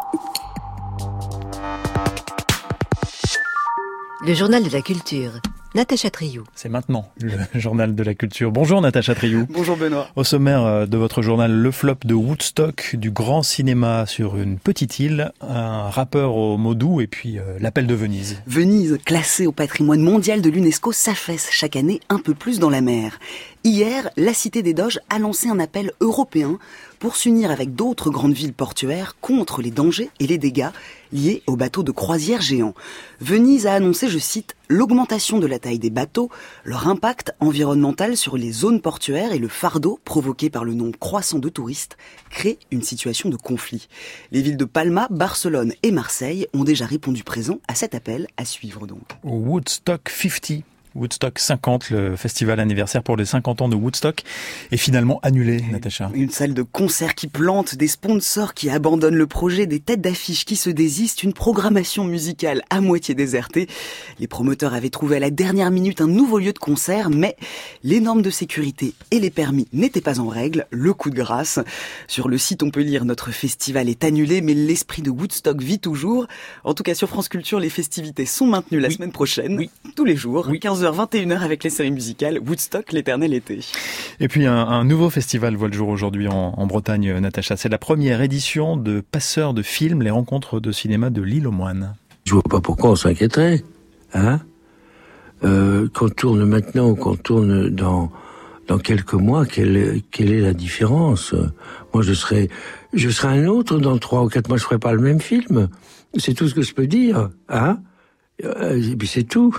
Le journal de la culture. Natacha Triou. C'est maintenant le journal de la culture. Bonjour Natacha Triou. Bonjour Benoît. Au sommaire de votre journal, le flop de Woodstock, du grand cinéma sur une petite île, un rappeur aux mots doux et puis l'appel de Venise. Venise, classée au patrimoine mondial de l'UNESCO, s'affaisse chaque année un peu plus dans la mer. Hier, la Cité des Doges a lancé un appel européen pour s'unir avec d'autres grandes villes portuaires contre les dangers et les dégâts liés aux bateaux de croisière géants. Venise a annoncé, je cite, l'augmentation de la taille des bateaux, leur impact environnemental sur les zones portuaires et le fardeau provoqué par le nombre croissant de touristes crée une situation de conflit. Les villes de Palma, Barcelone et Marseille ont déjà répondu présent à cet appel à suivre donc. Woodstock 50. Woodstock 50, le festival anniversaire pour les 50 ans de Woodstock, est finalement annulé, Natacha. Une salle de concert qui plante, des sponsors qui abandonnent le projet, des têtes d'affiche qui se désistent, une programmation musicale à moitié désertée. Les promoteurs avaient trouvé à la dernière minute un nouveau lieu de concert, mais les normes de sécurité et les permis n'étaient pas en règle. Le coup de grâce. Sur le site, on peut lire « Notre festival est annulé, mais l'esprit de Woodstock vit toujours ». En tout cas, sur France Culture, les festivités sont maintenues la semaine prochaine, tous les jours, 15h, 21h avec les séries musicales Woodstock, l'éternel été. Et puis un nouveau festival voit le jour aujourd'hui en Bretagne, Natacha. C'est la première édition de Passeurs de films, les rencontres de cinéma de l'Île aux Moines. Je vois pas pourquoi on s'inquiéterait, hein. Qu'on tourne maintenant ou qu'on tourne dans quelques mois, quelle est la différence? Moi, je serai un autre dans 3 ou 4 mois, je ferai pas le même film. C'est tout ce que je peux dire, hein. Et puis c'est tout.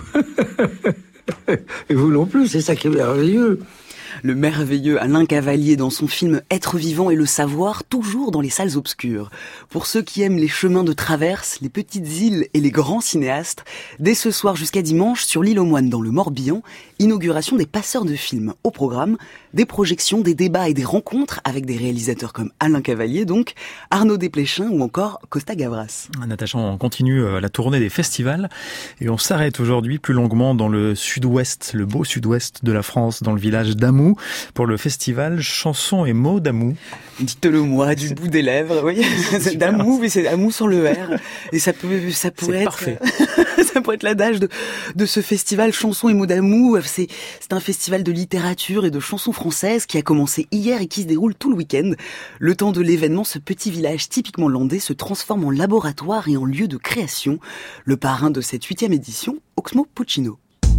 Et vous non plus, c'est ça qui est merveilleux. Le merveilleux Alain Cavalier dans son film Être vivant et le savoir, toujours dans les salles obscures. Pour ceux qui aiment les chemins de traverse, les petites îles et les grands cinéastes, dès ce soir jusqu'à dimanche sur l'île aux Moines dans le Morbihan, inauguration des passeurs de films. Au programme, des projections, des débats et des rencontres avec des réalisateurs comme Alain Cavalier donc, Arnaud Desplechin ou encore Costa Gavras. Natacha, on continue la tournée des festivals et on s'arrête aujourd'hui plus longuement dans le sud-ouest, le beau sud-ouest de la France, dans le village d'Amou, pour le festival Chansons et mots d'Amou. Dites-le moi du bout des lèvres, oui. C'est d'Amou, mais c'est Amou sans le R. Et ça pourrait être parfait. Ça pourrait être l'adage de ce festival Chansons et mots d'Amou. C'est un festival de littérature et de chansons françaises qui a commencé hier et qui se déroule tout le week-end. Le temps de l'événement, ce petit village typiquement landais se transforme en laboratoire et en lieu de création. Le parrain de cette 8e édition, Oxmo Puccino.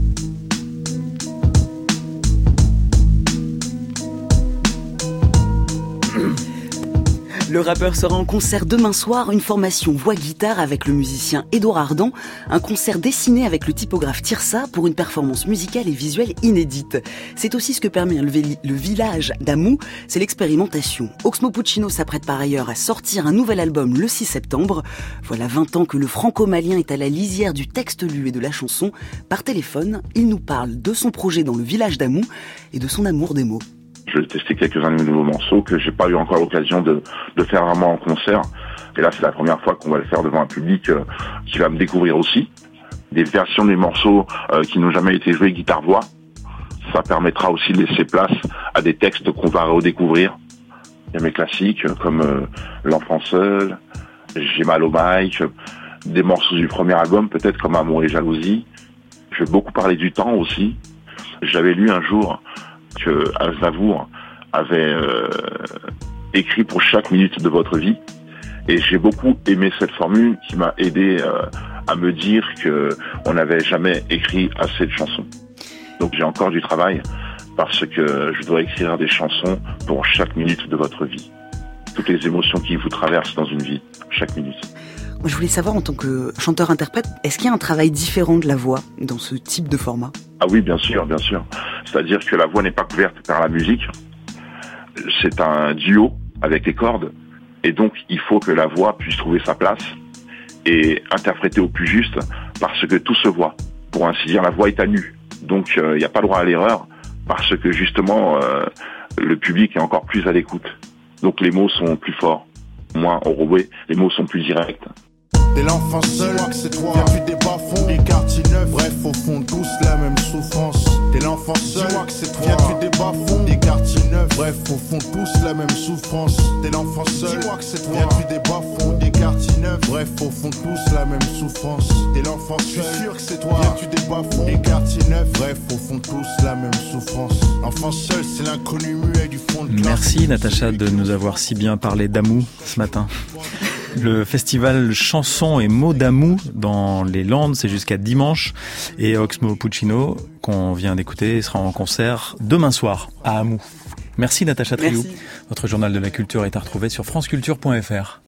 Le rappeur sera en concert demain soir, une formation voix-guitare avec le musicien Édouard Ardan, un concert dessiné avec le typographe Tirsa pour une performance musicale et visuelle inédite. C'est aussi ce que permet le village d'Amou, c'est l'expérimentation. Oxmo Puccino s'apprête par ailleurs à sortir un nouvel album le 6 septembre. Voilà 20 ans que le franco-malien est à la lisière du texte lu et de la chanson. Par téléphone, il nous parle de son projet dans le village d'Amou et de son amour des mots. Je vais tester quelques-uns de nouveaux morceaux que j'ai pas eu encore l'occasion de faire vraiment en concert. Et là, c'est la première fois qu'on va le faire devant un public qui va me découvrir aussi. Des versions des morceaux qui n'ont jamais été joués guitare-voix. Ça permettra aussi de laisser place à des textes qu'on va redécouvrir. Il y a mes classiques comme L'enfant seul, J'ai mal au mic, des morceaux du premier album peut-être comme Amour et jalousie. Je vais beaucoup parler du temps aussi. J'avais lu un jour que Aznavour avait écrit pour chaque minute de votre vie. Et j'ai beaucoup aimé cette formule qui m'a aidé à me dire que on n'avait jamais écrit assez de chansons. Donc j'ai encore du travail parce que je dois écrire des chansons pour chaque minute de votre vie. Toutes les émotions qui vous traversent dans une vie, chaque minute. Je voulais savoir, en tant que chanteur-interprète, est-ce qu'il y a un travail différent de la voix dans ce type de format ? Ah oui, bien sûr, bien sûr. C'est-à-dire que la voix n'est pas couverte par la musique. C'est un duo avec les cordes. Et donc, il faut que la voix puisse trouver sa place et interpréter au plus juste parce que tout se voit. Pour ainsi dire, la voix est à nu. Donc, il n'y a pas le droit à l'erreur parce que justement, le public est encore plus à l'écoute. Donc, les mots sont plus forts, moins enrobés. Les mots sont plus directs. T'es l'enfant seul, c'est toi. Viens plus des bas-fonds, des quartiers neufs. Bref, au fond, tous la même souffrance. T'es l'enfant seul, c'est toi. Viens plus des bas-fonds, des quartiers neufs. Bref, au fond, tous la même souffrance. T'es l'enfant seul, c'est toi. Viens plus des bas-fonds, des quartiers neufs. Bref, au fond, tous la même souffrance. Dès l'enfance, je suis sûr que c'est toi. Viens-tu des bas-fonds, des quartiers neufs. Bref, au fond, tous la même souffrance. L'enfant seul, c'est l'inconnu muet du fond de classe. Merci Natacha de nous avoir si bien parlé d'Amou ce matin. Le festival Chansons et mots d'Amou dans les Landes, c'est jusqu'à dimanche. Et Oxmo Puccino, qu'on vient d'écouter, sera en concert demain soir à Amou. Merci Natacha Triou. Votre journal de la culture est à retrouver sur franceculture.fr.